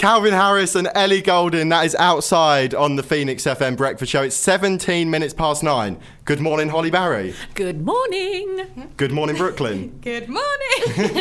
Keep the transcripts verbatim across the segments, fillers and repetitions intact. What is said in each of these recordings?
Calvin Harris and Ellie Goulding. That is Outside on the Phoenix F M Breakfast Show. It's seventeen minutes past nine. Good morning, Holly Barry. Good morning. Good morning, Brooklyn. Good morning.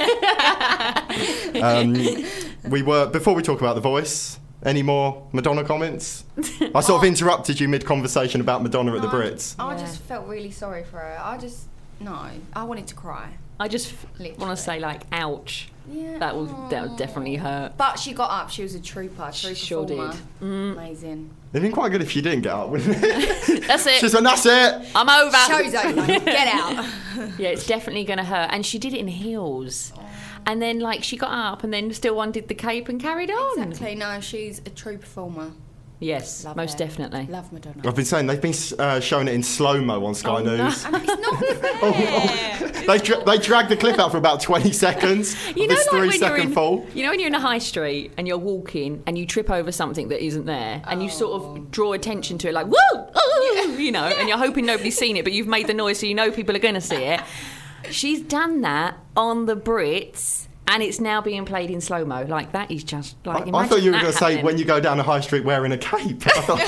um, we were before we talk about The Voice. Any more Madonna comments? I sort of interrupted you mid-conversation about Madonna at the Brits. I just felt really sorry for her. I just no. I wanted to cry. I just Literally. want to say, like, ouch. Yeah. That will that will definitely hurt. But she got up. She was a trooper. True Sure performer. did. Mm. Amazing. It'd been quite good if she didn't get up, wouldn't it? That's it. She's like, that's it. I'm over. Show's over. Get out. Yeah, it's definitely going to hurt. And she did it in heels. And then, like, she got up and then still undid the cape and carried on. Exactly. No, she's a true performer. Yes, Love most her. definitely. Love Madonna. I've been saying they've been uh, showing it in slow-mo on Sky Oh, no. News. And it's not fair. Oh, they dra- they dragged the clip out for about twenty seconds. You of know, this like when you're three-second in, fall. you know when you're in a high street and you're walking and you trip over something that isn't there, and you sort Oh. of draw attention to it, like woo, ooh, you know, and you're hoping nobody's seen it, but you've made the noise so you know people are going to see it. She's done that on the Brits. And it's now being played in slow-mo. Like, that is just, like, I, I thought you were going to say when you go down a high street wearing a cape. I thought,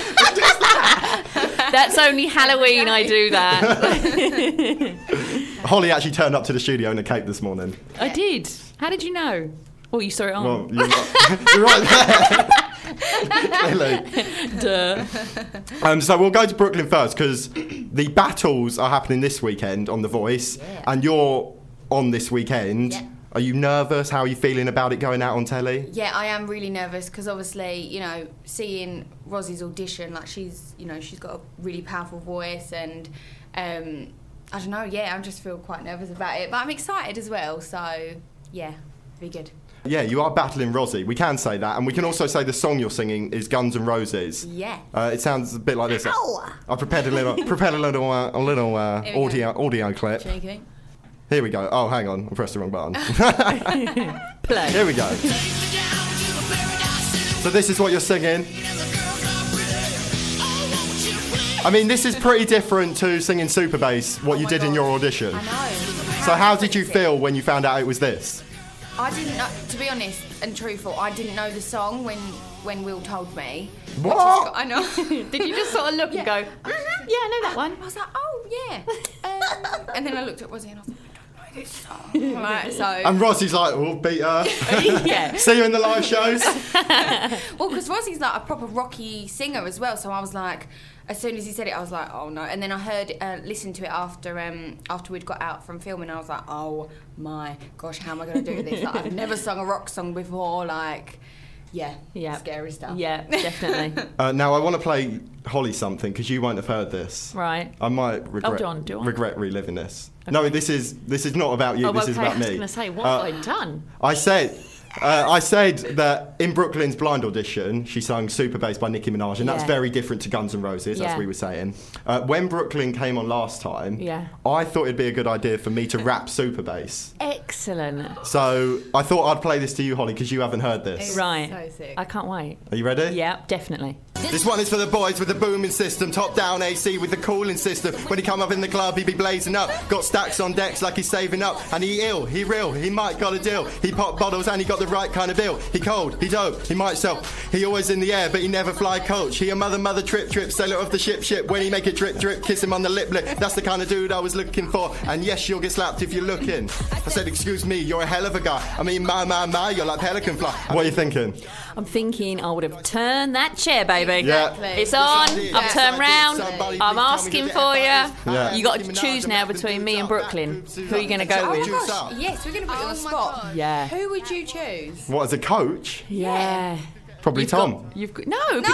That's only Halloween I do that. Holly actually turned up to the studio in a cape this morning. I did. How did you know? Oh, you saw it on. Well, you're right, you're right there. Clearly. Duh. Um, so we'll go to Brooklyn first because the battles are happening this weekend on The Voice, Yeah. and you're on this weekend. Yeah. Are you nervous? How are you feeling about it going out on telly? Yeah, I am really nervous because obviously, you know, seeing Rosie's audition, like she's, you know, she's got a really powerful voice and, um, I don't know, yeah, I just feel quite nervous about it. But I'm excited as well, so, yeah, be good. Yeah, you are battling Rosie. We can say that. And we can also say the song you're singing is Guns N' Roses. Yeah. Uh, it sounds a bit like this. Ow! I prepared a little, prepared a little, uh, a little uh, Here we audio, audio clip. Cheeky. Here we go. Oh, hang on. I pressed the wrong button. Play. Here we go. So this is what you're singing. I mean, this is pretty different to singing Super Bass, what Oh you my did in your gosh. audition. I know. So how did you different is it? feel when you found out it was this? I didn't know, to be honest and truthful, I didn't know the song when when Will told me. Which is- What? I know. Did you just sort of look and go, Yeah. "Mhm, yeah, I know that one? I was like, oh, yeah. Um, and then I looked at Rosie and I was like, I don't know this song. Right, so, And Rossie's like, oh, beat her. Yeah. See you in the live shows. well, because Rosie's like a proper rocky singer as well, so I was like, as soon as he said it, I was like, oh no. And then I heard, uh, listened to it after um, after we'd got out from filming, and I was like, oh my gosh, how am I going to do this? Like, I've never sung a rock song before, like, yeah, Yeah. scary stuff. Yeah, definitely. Uh, now, I want to play Holly something, because you won't have heard this. Right. I might regret, go on, do on. regret reliving this. No, this is this is not about you. Oh, this okay. is about I was me. going to say, what Uh, have I done? I said, uh, I said that in Brooklyn's blind audition, she sung Super Bass by Nicki Minaj, and that's Yeah. very different to Guns N' Roses, Yeah. as we were saying. Uh, when Brooklyn came on last time, Yeah. I thought it'd be a good idea for me to rap Super Bass. Excellent. So I thought I'd play this to you, Holly, because you haven't heard this. Right. So sick. I can't wait. Are you ready? Yeah, definitely. This one is for the boys with the booming system, top down A C with the cooling system. When he come up in the club, he be blazing up. Got stacks on decks like he's saving up. And he ill, he real, he might got a deal. He pop bottles and he got the right kind of bill. He cold, he dope, he might sell. He always in the air, but he never fly coach. He a mother, mother, trip, trip, sailor off the ship, ship. When he make it drip, drip, kiss him on the lip, lip. That's the kind of dude I was looking for. And yes, you'll get slapped if you're looking. I said, excuse me, you're a hell of a guy. I mean, my, my, my, you're like pelican fly. What are you thinking? I'm thinking I would have turned that chair, baby. Yeah. It's on. Yeah. I've turned round. Somebody I'm please tell me asking who the for you. F is. Yeah. You got to choose now between me and Brooklyn. Who are you going to go Oh my with? Juice gosh, up. yes, we're going to put you on the spot. Yeah. Who would you choose? What, as a coach? Yeah. Probably You've Tom. Got, you've got, no, between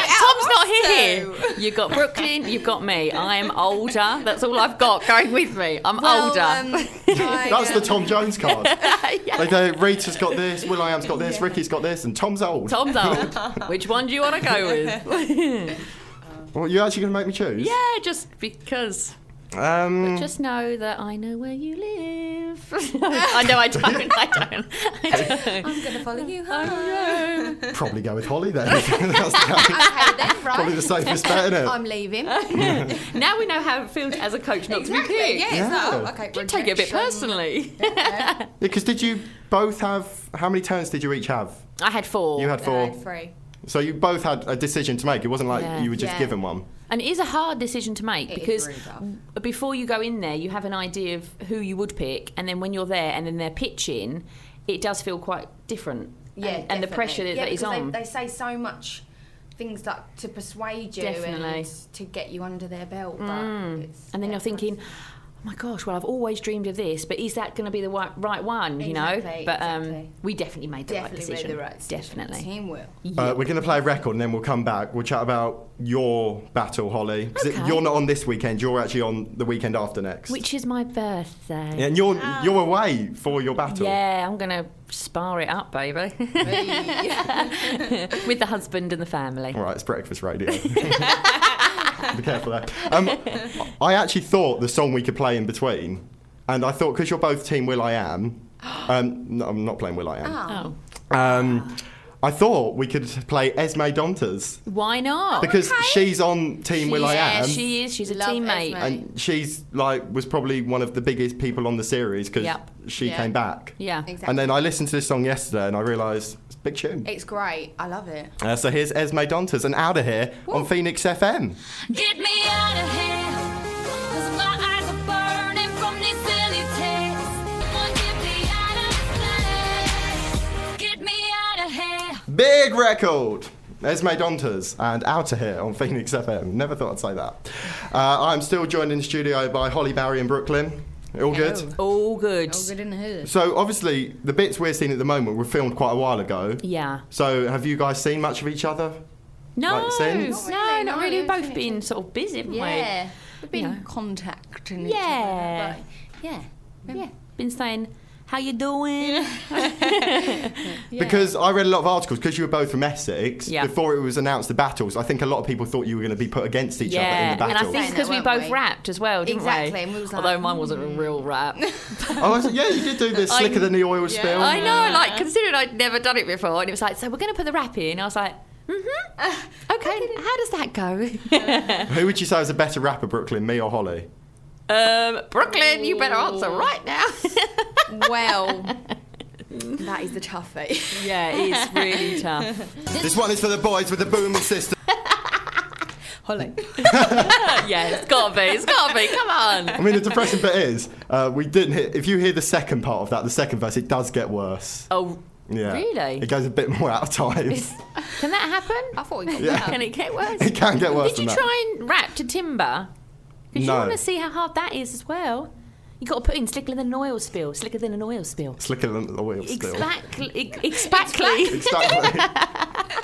that, Tom's not here. You've got Brooklyn, you've got me. I'm older. That's all I've got going with me. I'm Well, older. um, I, That's the um, Tom Jones card. Yeah. Like, uh, Rita's got this, Will.i.am's got this, Ricky's got this, and Tom's old. Tom's old. Which one do you want to go with? Well, you actually going to make me choose? Yeah, just because. Um, Just know that I know where you live. I know I don't. I don't. I don't. I'm going to follow you I home. know. probably go with Holly then. That's the- Okay then, right. probably the safest bet, isn't it? I'm leaving. Now we know how it feels as a coach not Exactly. to be picked. Yeah, it's Yeah. like, oh, okay. You take it a bit rejection. personally. Yeah, because did you both have... How many turns did you each have? I had four. You had I four. had three. So you both had a decision to make. It wasn't like Yeah. you were just Yeah. given one. And it is a hard decision to make It is because really tough. before you go in there, you have an idea of who you would pick, and then when you're there and then they're pitching, it does feel quite different. Yeah, and, and the definitely. pressure that, yeah, that is because on. They, they say so much things that to persuade you Definitely. and to get you under their belt. But Mm. it's, And then yeah, you're thinking, oh my gosh, well, I've always dreamed of this, but is that going to be the right, right one, you know? Exactly, But um, exactly. we definitely made the definitely right decision. made the right decision. Definitely. Teamwork. Uh, we're going to play a record and then we'll come back. We'll chat about your battle, Holly. 'Cause it- Okay. you're not on this weekend. You're actually on the weekend after next. Which is my birthday. Yeah, and you're you're away for your battle. Yeah, I'm going to spar it up, baby. With the husband and the family. All right, it's breakfast radio. Be careful there. Um, I actually thought the song we could play in between, and I thought because you're both Team Will I Am, um, no, I'm not playing Will I Am. Oh. Um, I thought we could play Esme Dontas Why not? because she's on Team Will I yeah, Am. she is. She's a Love teammate. Esme. And she's like was probably one of the biggest people on the series because Yep. she Yeah. came back. Yeah. Exactly. And then I listened to this song yesterday and I realised it's a big tune. It's great. I love it. Uh, so here's Esme Dontas and Out of Here on Phoenix F M. Get me out of here, 'cause my eyes are burning from these silly texts. Oh, get me out of here, get me out of here. Big record! Esme Dontas and Out of Here on Phoenix F M. Never thought I'd say that. Uh, I'm still joined in the studio by Holly Barry in Brooklyn. All good? Hello. All good. All good in the hood. So obviously the bits we're seeing at the moment were filmed quite a while ago. Yeah. So have you guys seen much of each other? No, Like since? no, Not really, not no, really. We've both haven't been it? sort of busy, haven't Yeah. We've been Yeah. contacting Yeah. each other. But yeah. we? Yeah. Been saying, how you doing? Yeah. Because I read a lot of articles, because you were both from Essex, Yeah. before it was announced the battles, I think a lot of people thought you were going to be put against each other in Yeah, the and I battles. think Saying because that, we weren't both we? rapped as well, didn't Exactly, we? and we was like, Although mine wasn't a real rap. Oh, I said, yeah, you did do the I- slicker than the oil Yeah. spill. I know, like, considering I'd never done it before, and it was like, so we're going to put the rap in. I was like, mm-hmm. Okay, how does that go? Who would you say is a better rapper, Brooklyn, me or Holly? um, Brooklyn, you better answer right now. Well, that is the toughie. yeah, it's really tough. This one is for the boys with the booming system. Holly. yeah, it's got to be. It's got to be. Come on. I mean, the depressing bit is, uh, we didn't hit, if you hear the second part of that, the second verse, it does get worse. Oh, Yeah. really? It goes a bit more out of time. Can that happen? I thought we got Yeah. that. Can it get worse? It can get worse Did than you that. try and rap to Timber? Because No. you want to see how hard that is as well. You got to put in slicker than an oil spill. Slicker than an oil spill. Slicker than the wheel still. Exactly. Exactly. Exactly.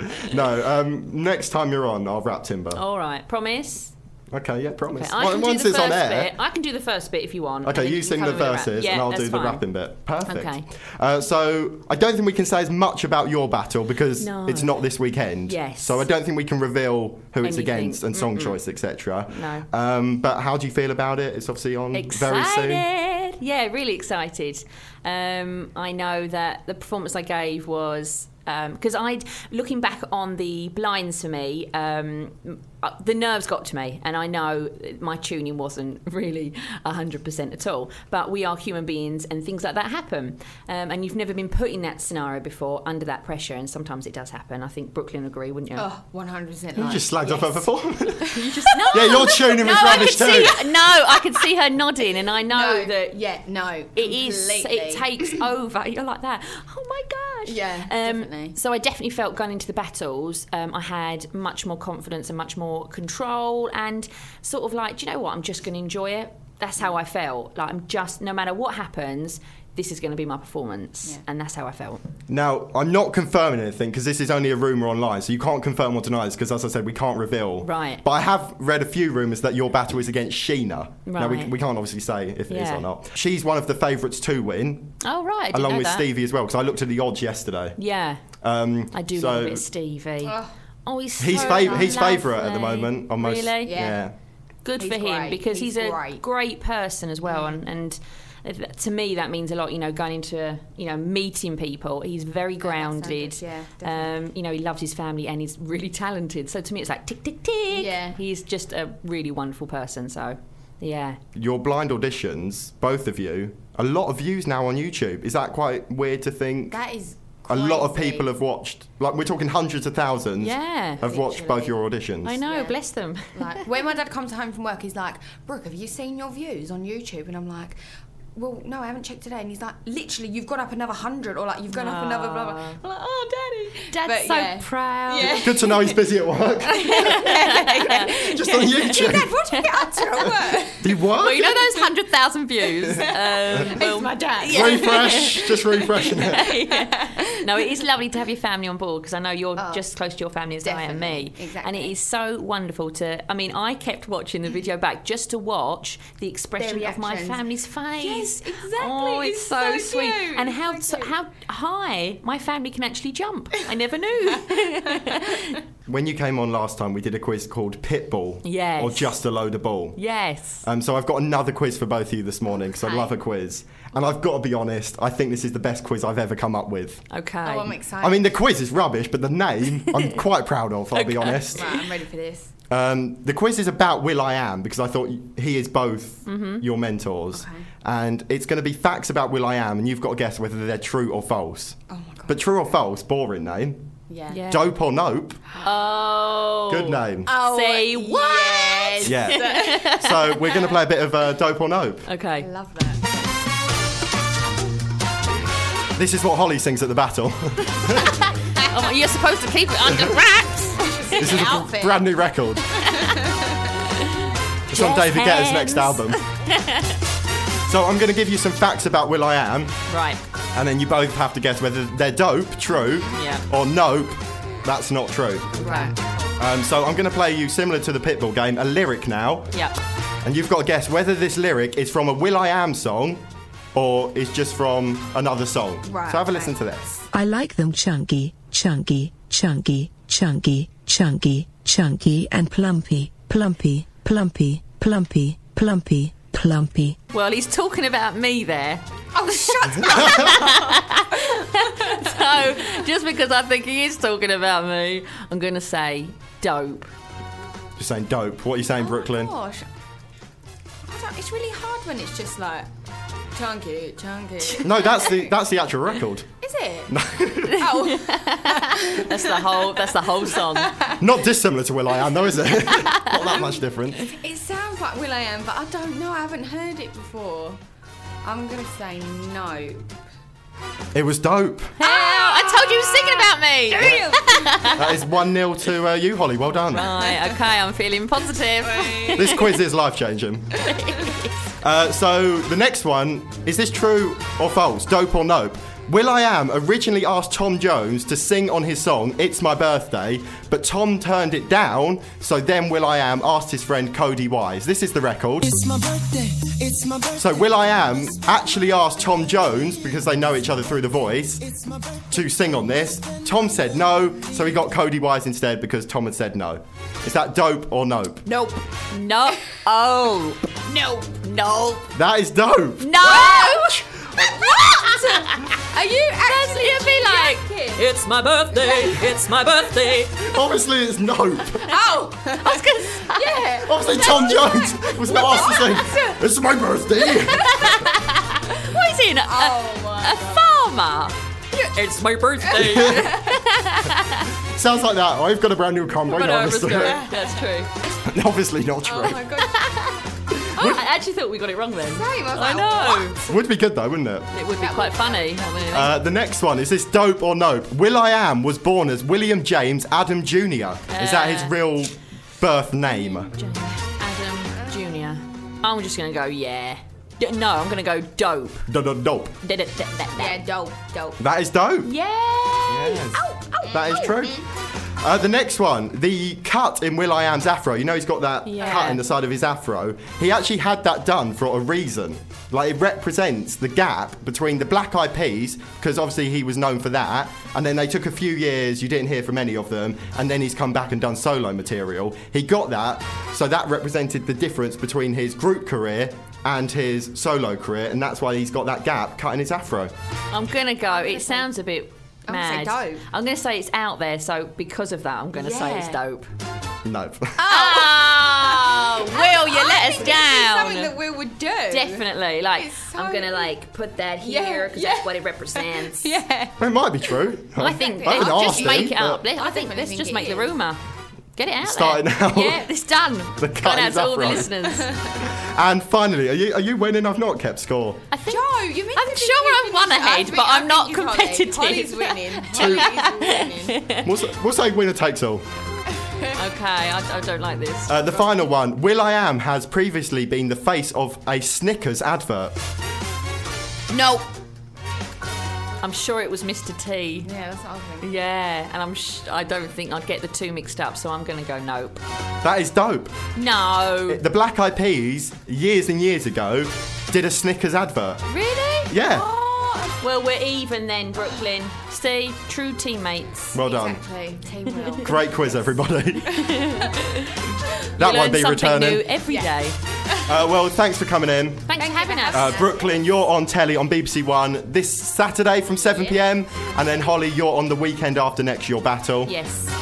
No, um, next time you're on, I'll rap Timber. All right. Promise. Okay, yeah, promise. Okay, I Well, can once do the it's first on air. bit. I can do the first bit if you want. and Okay, then you can sing come the in with rap. verses Yeah, and I'll that's do the fine. rapping bit. Perfect. Okay. Uh, so I don't think we can say as much about your battle because No. it's not this weekend. Yes. So I don't think we can reveal who it's Anything. against and song choice, et cetera. No. Um, but how do you feel about it? It's obviously on very soon. Excited. Yeah, really excited. Um, I know that the performance I gave was because I'd looking back on the blinds for me, um, uh, the nerves got to me, and I know my tuning wasn't really one hundred percent at all. But we are human beings, and things like that happen. Um, and you've never been put in that scenario before, under that pressure, and sometimes it does happen. I think Brooklyn agree, wouldn't you? Oh, one hundred percent. You just slagged off her performance. No, Yeah, your tuning was no, I rubbish could too. see her- no, I could see her nodding, and I know No, that yeah, no. it is. completely. It takes over. You're like that. Oh my gosh. Yeah, Um, definitely. So I definitely felt going into the battles, um, I had much more confidence and much more control, and sort of like, do you know what? I'm just going to enjoy it. That's how I felt. Like I'm just, no matter what happens, this is going to be my performance, Yeah. and that's how I felt. Now, I'm not confirming anything because this is only a rumour online, so you can't confirm or deny this because, as I said, we can't reveal. Right. But I have read a few rumours that your battle is against Sheena. Now, we, Right. we can't obviously say if it is Yeah. or not. She's one of the favourites to win, Oh right, I didn't along know with that. Stevie as well, because I looked at the odds yesterday. Yeah, Um, I do so love a bit of Stevie. Oh. Oh, he's He's, so fav- he's lovely. favourite at the moment. On most, Really? Yeah. Good He's for him great. because he's, He's a great. great person as well, and, and to me that means a lot. You know, going into you know meeting people, he's very grounded. Yeah, definitely. um, you know, he loves his family and he's really talented. So to me, it's like tick tick tick. Yeah. He's just a really wonderful person. So, yeah. Your blind auditions, both of you, a lot of views now on YouTube. Is that quite weird to think? That is A lot of crazy. people have watched, like we're talking hundreds of thousands, Yeah. have watched Literally. both your auditions. I know, Yeah. bless them. Like, when my dad comes home from work, he's like, Brooke, have you seen your views on YouTube? And I'm like, well, no, I haven't checked today. And he's like, literally, you've gone up another hundred, or like, you've gone up another blah, blah. I'm like, oh, daddy. Dad's But, so yeah. proud. Yeah. Good to know he's busy at work. Just on YouTube. Dad, what do you get up to at work? Do you work? Well, you know those hundred thousand views. Um, well, my dad. Refresh, just refreshing it. no, it is lovely to have your family on board because I know you're Oh, just as close to your family as I am me. definitely, exactly. And it is so wonderful to. I mean, I kept watching the video back just to watch the expression Their of my reactions. family's face. Yes, exactly. Oh, it's, It's so, so sweet. cute. And It's how so cute. how high my family can actually jump. I never knew. When you came on last time, we did a quiz called Pitbull. Yes. Or Just a Load of Ball. yes. Um, so I've got another quiz for both of you this morning because I Okay. love a quiz. And I've got to be honest, I think this is the best quiz I've ever come up with. Okay. Oh, I'm excited. I mean, the quiz is rubbish, but the name I'm quite proud of, I'll be Okay. honest. Right, I'm ready for this. Um, the quiz is about will.i.am because I thought he is both your mentors. Okay. And it's going to be facts about will.i.am and you've got to guess whether they're true or false. Oh my god. But true or false, boring name. Yeah. Yeah. Dope or nope, Oh. good name. Oh, Say what? yes. Yeah. So we're going to play a bit of uh, dope or nope. I Okay. love that. This is what Holly sings at the battle. Oh, you're supposed to keep it under wraps. This is a Outfit. brand new record. It's on Yes, David Guetta's hands. next album. So I'm going to give you some facts about will.i.am, Right. and then you both have to guess whether they're dope, true, Yeah. or nope, that's not true. Right. Um, so I'm going to play you, similar to the Pitbull game, a lyric now, Yeah. and you've got to guess whether this lyric is from a will.i.am song or is just from another song. Right, So have a okay. listen to this. I like them chunky, chunky, chunky, chunky, chunky, chunky, and plumpy, plumpy, plumpy, plumpy, plumpy, plumpy. Well, he's talking about me there. Oh, shut up. So, just because I think he is talking about me, I'm going to say dope. Just saying dope. What are you saying, Brooklyn? Oh, gosh. I don't, it's really hard when it's just like chunky, chunky. No, that's the that's the actual record. Is it? Oh, That's the whole. That's the whole song. Not dissimilar to will.i.am, though, is it? Not that much different. it sounds like will.i.am, but I don't know. I haven't heard it before. I'm gonna say no. It was dope. Hell, I told you he was singing about me. That is one nil to uh, you, Holly. Well done. Right. Okay. I'm feeling positive. This quiz is life changing. Uh, so the next one is this true or false? Dope or nope? will.i.am originally asked Tom Jones to sing on his song "It's My Birthday," but Tom turned it down. So then will.i.am asked his friend Cody Wise. This is the record. It's my birthday. It's my birthday. So will.i.am actually asked Tom Jones, because they know each other through the voice, It's my birthday. to sing on this. Tom said no, so he got Cody Wise instead because Tom had said no. Is that dope or nope? Nope. No. Oh. Nope. Nope. That is dope. No. What? Are you actually? It'd be like, joking? it's my birthday. It's my birthday. Obviously it's nope. Oh, I was gonna say. yeah. Obviously Tom Jones was not asked to sing "It's my birthday." What is he? A, Oh my a farmer. It's my birthday. Sounds like that. I've got a brand new combo. But No, I was understood. good. That's true. Obviously not true. Oh my god. I actually thought we got it wrong then. Same. I was I like, know. what? Would be good though, wouldn't it? It would be quite funny. I mean, Uh, the next one is this dope or nope? will.i.am was born as William James Adam Junior Is that his Uh. real birth name? Adam Junior I'm just gonna go yeah. D- No, I'm gonna go dope. Do- do- Dope. Da- da- da- da- da. Yeah, dope, dope. That is dope. Yay! Yes. That is true. Uh, the next one, the cut in will.i.am's afro. You know he's got that Yeah. cut in the side of his afro. He actually had that done for a reason. Like it represents the gap between the Black Eyed Peas, because obviously he was known for that, and then they took a few years, you didn't hear from any of them, and then he's come back and done solo material. He got that, so that represented the difference between his group career and his solo career, and that's why he's got that gap cut in his afro. I'm gonna go. It sounds a bit I'm gonna say mad. dope. I'm gonna say it's out there, so because of that, I'm gonna say it's Yeah. dope. No. Oh! Will, you I let think us this is down. something that Will would do. Definitely. Like, It's so- I'm going to, like, put that Yeah, here because yeah. that's what it represents. Yeah. It might be true. I think I haven't let's asked just make him, it up. but- Let- I, I think definitely let's think just it make the is. rumour. Get it out Start there. it now. Yeah, it's done. The Gone cut out is to up, all the right? listeners. And finally, are you are you winning? I've not kept score. I think, Joe, you mean I'm to be sure I'm keeping one this- I ahead, think- but I I'm not think it's Holly. competitive. Holly's winning. Holly's winning. We'll, we'll say winner takes all. Okay, I, I don't like this. Uh, the final one. Will I Am has previously been the face of a Snickers advert. No. I'm sure it was Mister T. Yeah, that's what I was thinking. Yeah, and I'm. Sh- I don't think I'd get the two mixed up, so I'm going to go nope. That is dope. No. The Black Eyed Peas, years and years ago, did a Snickers advert. Really? Yeah. Well, we're even then, Brooklyn. See, true teammates. Well done. Exactly. Team Will. Great quiz, everybody. That We won't learn be something returning. new every day. Uh, well, thanks for coming in. Thanks for having us. Uh, Brooklyn, you're on telly on B B C One this Saturday from seven p m. And then Holly, you're on the weekend after next, your battle. Yes.